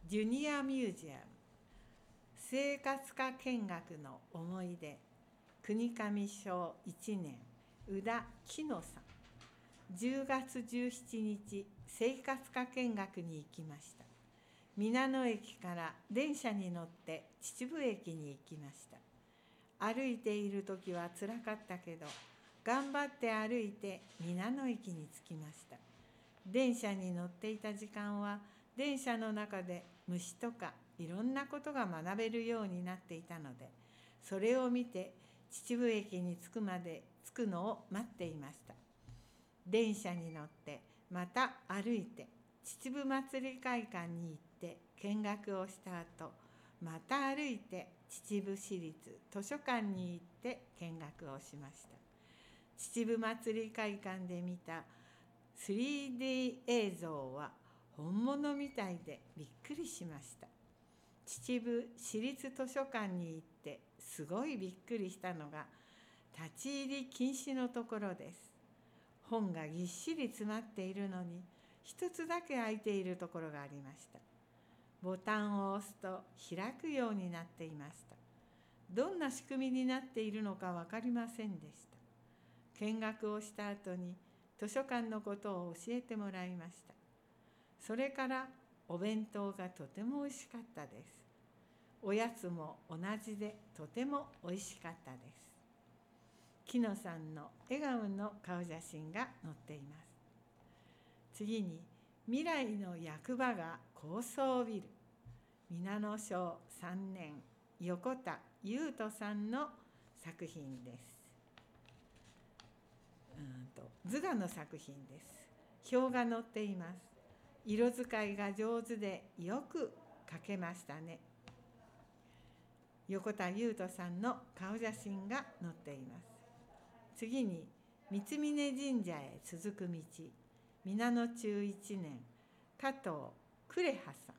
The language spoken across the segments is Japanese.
ジュニアミュージアム生活科見学の思い出国上小1年宇田紀乃さん。10月17日生活科見学に行きました。皆野駅から電車に乗って秩父駅に行きました。歩いている時はつらかったけど頑張って歩いて皆野駅に着きました。電車に乗っていた時間は電車の中で虫とかいろんなことが学べるようになっていたので、それを見て秩父駅に着くのを待っていました。電車に乗ってまた歩いて秩父祭り会館に行って見学をした後、また歩いて秩父市立図書館に行って見学をしました。秩父祭り会館で見た 3D 映像は本物みたいでびっくりしました。秩父市立図書館に行ってすごいびっくりしたのが立ち入り禁止のところです。本がぎっしり詰まっているのに一つだけ開いているところがありました。ボタンを押すと開くようになっていました。どんな仕組みになっているのか分かりませんでした。見学をした後に図書館のことを教えてもらいました。それからお弁当がとてもおいしかったです。おやつも同じでとてもおいしかったです。紀乃さんの笑顔の顔写真が載っています。次に未来の役場が高層ビル、皆野小3年横田優斗さんの作品です。図画の作品です。表が載っています。色使いが上手でよく描けましたね。横田優斗さんの顔写真が載っています。次に三峯神社へ続く道、皆野中1年加藤呉葉さん。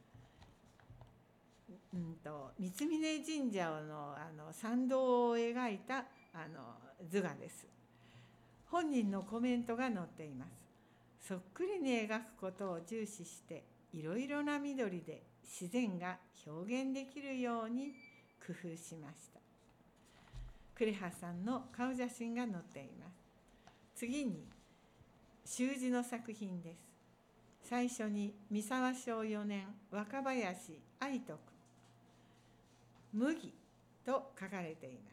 三峯神社の参道を描いた図画です。本人のコメントが載っています。そっくりに描くことを重視していろいろな緑で自然が表現できるように工夫しました。呉葉さんの顔写真が載っています。次に習字の作品です。最初に三沢小4年若林愛斗君、麦と書かれています。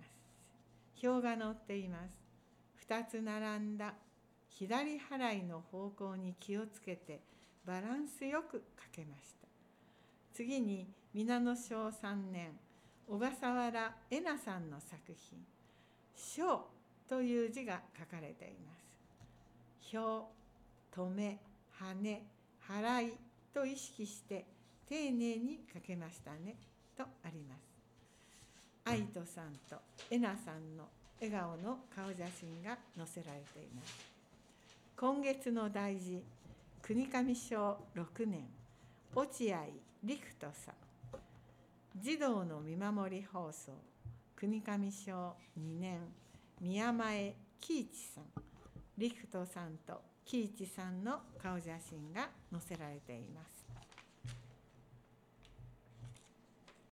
表が載っています。2つ並んだ左払いの方向に気をつけてバランスよく書けました。次に皆野小3年小笠原恵那さんの作品、章という字が書かれています。表、止め、羽、払いと意識して丁寧に書けましたねとあります。愛斗さんと恵那さんの笑顔の顔写真が載せられています。今月の大事、国上小6年落合陸斗さん。児童の見守り放送、国上小2年宮前喜一さん。陸斗さんと喜一さんの顔写真が載せられています。